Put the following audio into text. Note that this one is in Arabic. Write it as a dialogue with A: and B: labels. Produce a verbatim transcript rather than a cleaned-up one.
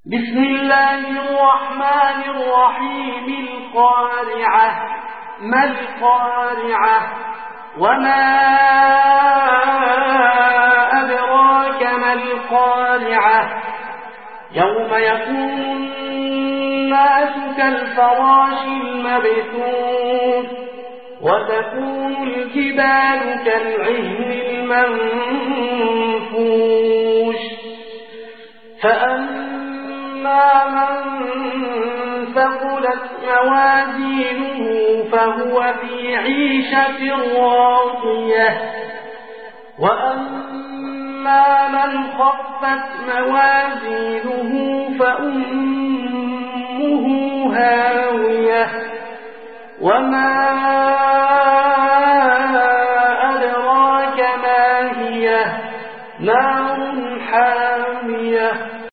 A: بسم الله الرحمن الرحيم. القارعة. ما القارعة؟ وما أدراك ما القارعة؟ يوم يكون الناس كالفراش المبثوث وتكون الجبال كالعهن المنفوش. فأما من ثقلت موازينه فهو في عيشة راضية، وأما من خفت موازينه فأمه هاوية، وما